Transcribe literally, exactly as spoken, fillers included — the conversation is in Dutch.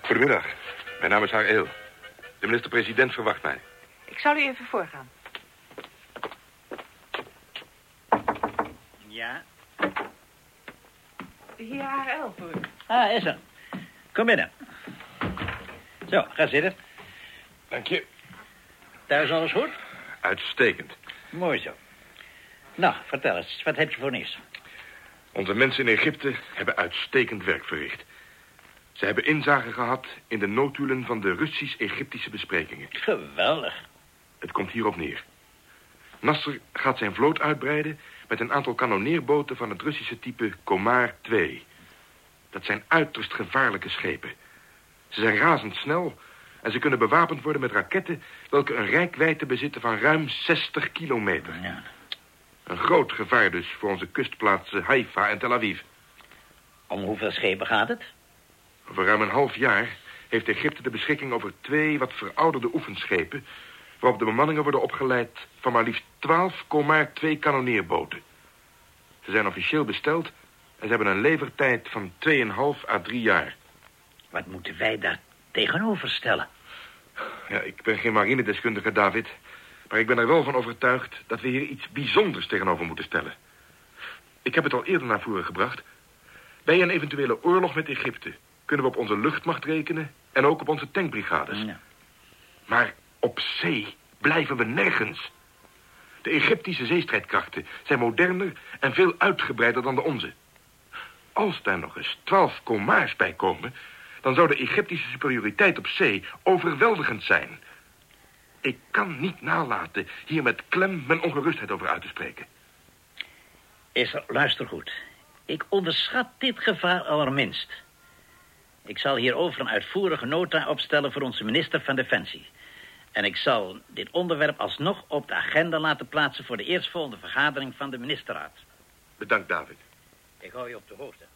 Goedemiddag. Mijn naam is Hareel. De minister-president verwacht mij. Ik zal u even voorgaan. Ja? Hier Hareel voor u. Ah, is er. Kom binnen. Zo, ga zitten. Dank je. Thuis alles goed? Uitstekend. Mooi zo. Nou, vertel eens, wat heb je voor nieuws? Onze mensen in Egypte hebben uitstekend werk verricht. Ze hebben inzage gehad in de notulen van de Russisch-Egyptische besprekingen. Geweldig. Het komt hierop neer. Nasser gaat zijn vloot uitbreiden met een aantal kanonneerboten van het Russische type Komar twee. Dat zijn uiterst gevaarlijke schepen. Ze zijn razendsnel en ze kunnen bewapend worden met raketten welke een reikwijdte bezitten van ruim zestig kilometer. Ja. Een groot gevaar dus voor onze kustplaatsen Haifa en Tel Aviv. Om hoeveel schepen gaat het? Over ruim een half jaar heeft Egypte de beschikking over twee wat verouderde oefenschepen, waarop de bemanningen worden opgeleid van maar liefst twaalf Komar twee kanonneerboten. Ze zijn officieel besteld en ze hebben een levertijd van tweeënhalf à drie jaar. Wat moeten wij daar tegenover stellen? Ja, ik ben geen marinedeskundige, David, maar ik ben er wel van overtuigd dat we hier iets bijzonders tegenover moeten stellen. Ik heb het al eerder naar voren gebracht. Bij een eventuele oorlog met Egypte kunnen we op onze luchtmacht rekenen en ook op onze tankbrigades. Ja. Maar op zee blijven we nergens. De Egyptische zeestrijdkrachten zijn moderner en veel uitgebreider dan de onze. Als daar nog eens twaalf Komars bij komen, dan zou de Egyptische superioriteit op zee overweldigend zijn. Ik kan niet nalaten hier met klem mijn ongerustheid over uit te spreken. Is er, luister goed. Ik onderschat dit gevaar allerminst. Ik zal hierover een uitvoerige nota opstellen voor onze minister van Defensie. En ik zal dit onderwerp alsnog op de agenda laten plaatsen voor de eerstvolgende vergadering van de ministerraad. Bedankt, David. Ik hou je op de hoogte.